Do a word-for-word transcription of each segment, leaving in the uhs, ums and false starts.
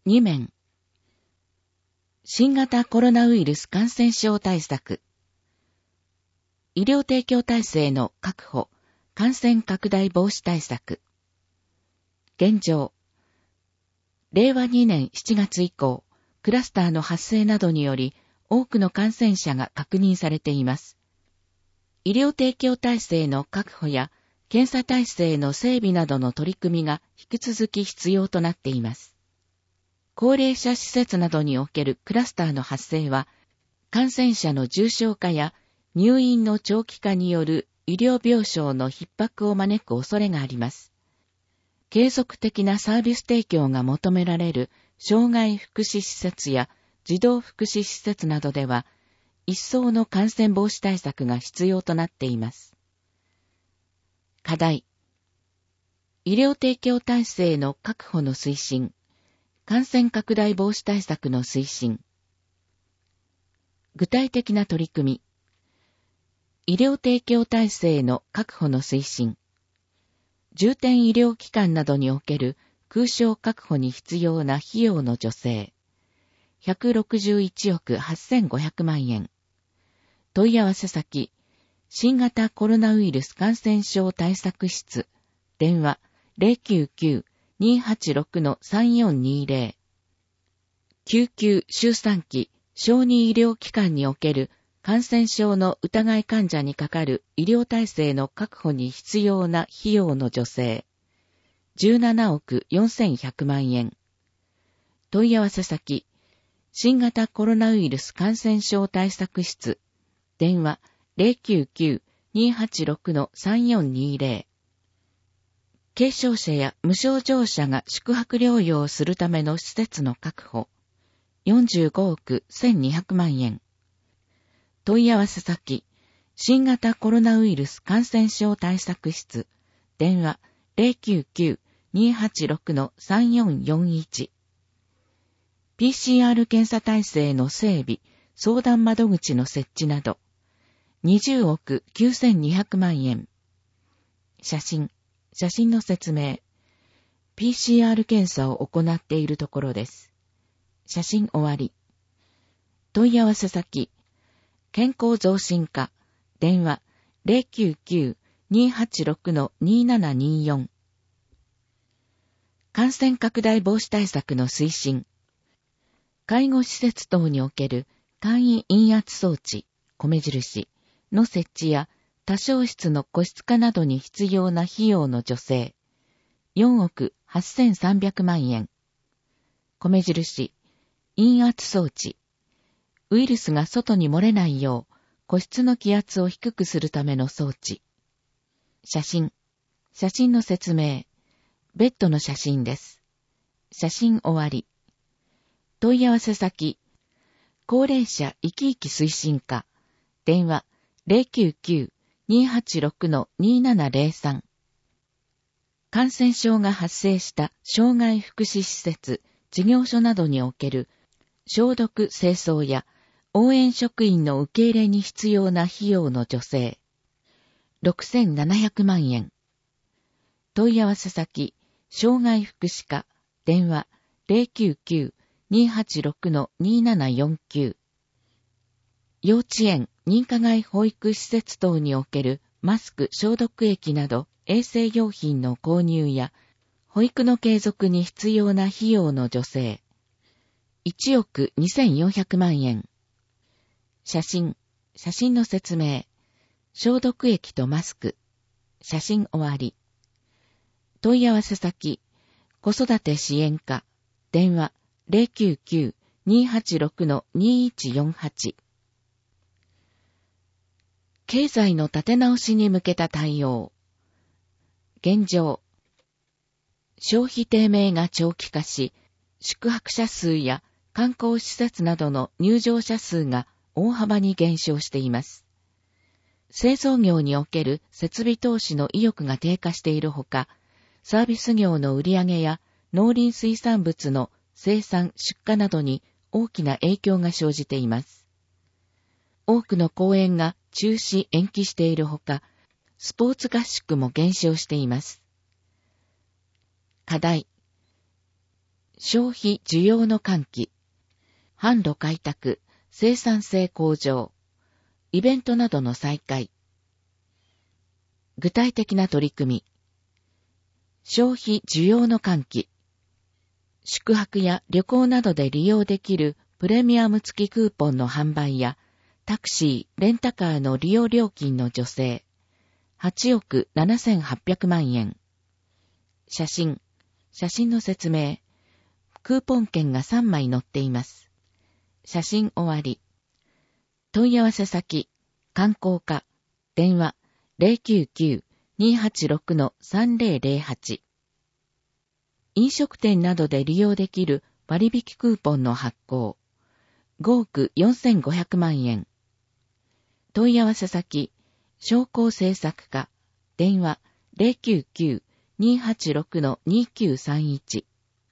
に面。新型コロナウイルス感染症対策。医療提供体制の確保、感染拡大防止対策。現状。れいわにねんしちがつ以降、クラスターの発生などにより、多くの感染者が確認されています。医療提供体制の確保や、検査体制の整備などの取り組みが引き続き必要となっています。高齢者施設などにおけるクラスターの発生は、感染者の重症化や入院の長期化による医療病床の逼迫を招く恐れがあります。継続的なサービス提供が求められる障害福祉施設や児童福祉施設などでは、一層の感染防止対策が必要となっています。課題。医療提供体制の確保の推進、感染拡大防止対策の推進。具体的な取り組み。医療提供体制の確保の推進。重点医療機関などにおける空床確保に必要な費用の助成。ひゃくろくじゅういちおくはっせんごひゃくまんえん。問い合わせ先。新型コロナウイルス感染症対策室。電話 ゼロきゅうきゅう にーはちろく さんよんにーぜろ。救急周産期小児医療機関における感染症の疑い患者にかかる医療体制の確保に必要な費用の助成。じゅうななおくよんせんひゃくまんえん。問い合わせ先。新型コロナウイルス感染症対策室。電話 ゼロきゅうきゅう にーはちろく さんよんにーぜろ。軽症者や無症状者が宿泊療養をするための施設の確保。よんじゅうごおくせんにひゃくまんえん。問い合わせ先。新型コロナウイルス感染症対策室。電話 ゼロきゅうきゅう にーはちろく さんよんよんいち。ピーシーアール 検査体制の整備、相談窓口の設置など。にじゅうおくきゅうせんにひゃくまんえん。写真。写真の説明。ピーシーアール 検査を行っているところです。写真終わり。問い合わせ先。健康増進課。電話 ゼロきゅうきゅう にーはちろく にーななにーよん。感染拡大防止対策の推進。介護施設等における簡易陰圧装置、米印の設置や多床室の個室化などに必要な費用の助成。よんおくはっせんさんびゃくまんえん。米印陰圧装置。ウイルスが外に漏れないよう、個室の気圧を低くするための装置。写真。写真の説明。ベッドの写真です。写真終わり。問い合わせ先。高齢者生き生き推進課。電話 ゼロきゅうきゅう にーはちろく にーななぜろさん。感染症が発生した障害福祉施設、事業所などにおける消毒清掃や応援職員の受け入れに必要な費用の助成。ろくせんななひゃくまんえん。問い合わせ先。障害福祉課。電話 ゼロきゅうきゅう にーはちろく にーななよんきゅう。幼稚園、認可外保育施設等におけるマスク、消毒液など衛生用品の購入や保育の継続に必要な費用の助成。いちおくにせんよんひゃくまんえん。写真。写真の説明。消毒液とマスク。写真終わり。問い合わせ先。子育て支援課。電話 ゼロきゅうきゅう にーはちろく にーいちよんはち。経済の立て直しに向けた対応。現状。消費低迷が長期化し、宿泊者数や観光施設などの入場者数が大幅に減少しています。製造業における設備投資の意欲が低下しているほか、サービス業の売上や農林水産物の生産・出荷などに大きな影響が生じています。多くの公演が中止・延期しているほか、スポーツ合宿も減少しています。課題。 消費需要の喚起、販路開拓、生産性向上、イベントなどの再開。具体的な取り組み。消費需要の喚起。宿泊や旅行などで利用できるプレミアム付きクーポンの販売や、タクシー、レンタカーの利用料金の助成。はちおくななせんはっぴゃくまんえん。写真。写真の説明。クーポン券がさんまい載っています。写真終わり。問い合わせ先。観光課。電話 ゼロきゅうきゅう にーはちろく さんぜろぜろはち。飲食店などで利用できる割引クーポンの発行。ごおくよんせんごひゃくまんえん。問い合わせ先。商工政策課。電話 ゼロきゅうきゅう にーはちろく にーきゅうさんいち。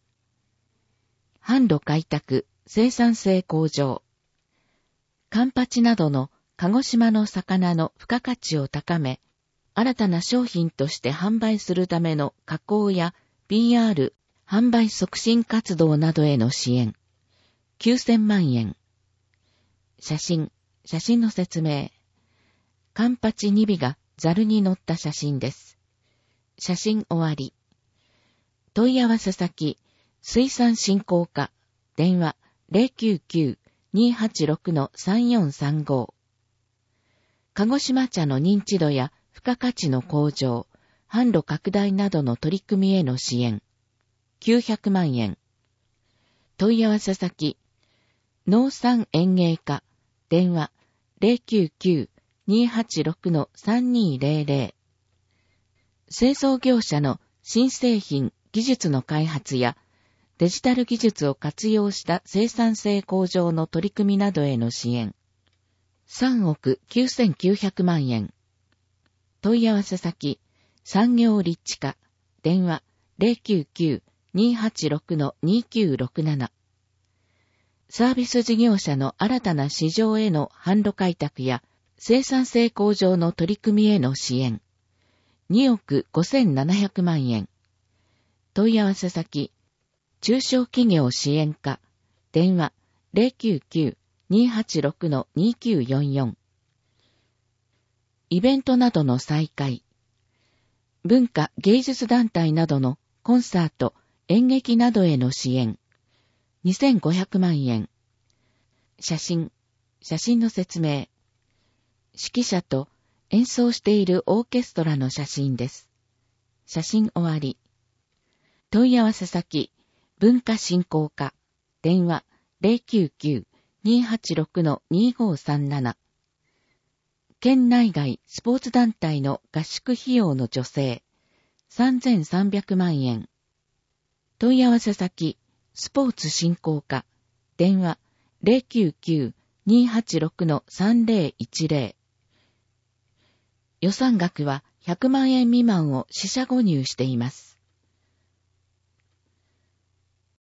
販路開拓、生産性向上。カンパチなどの鹿児島の魚の付加価値を高め、新たな商品として販売するための加工や ピーアール、販売促進活動などへの支援。きゅうせんまんえん。写真、写真の説明。カンパチにびがザルに乗った写真です。写真終わり。問い合わせ先。水産振興課。電話 ゼロきゅうきゅう にーはちろく さんよんさんご。鹿児島茶の認知度や付加価値の向上、販路拡大などの取り組みへの支援。きゅうひゃくまんえん。問い合わせ先。農産園芸課。電話 ゼロきゅうきゅう にーはちろく さんにーぜろぜろ。製造業者の新製品、技術の開発やデジタル技術を活用した生産性向上の取り組みなどへの支援。さんおくきゅうせんきゅうひゃくまんえん。問い合わせ先。産業立地課。電話 ゼロきゅうきゅう にーはちろく にーきゅうろくなな。サービス事業者の新たな市場への販路開拓や生産性向上の取り組みへの支援。におくごせんななひゃくまんえん。問い合わせ先。中小企業支援課。電話 ゼロきゅうきゅう にーはちろく にーきゅうよんよん。イベントなどの再開。文化芸術団体などのコンサート、演劇などへの支援。にせんごひゃくまんえん。写真。写真の説明。指揮者と演奏しているオーケストラの写真です。写真終わり。問い合わせ先。文化振興課。電話 ゼロきゅうきゅう にーはちろく にーごさんなな。県内外スポーツ団体の合宿費用の助成。さんぜんさんびゃくまんえん。問い合わせ先。スポーツ振興課。電話 ゼロきゅうきゅう にーはちろく さんぜろいちぜろ。予算額はひゃくまんえん未満を四捨五入しています。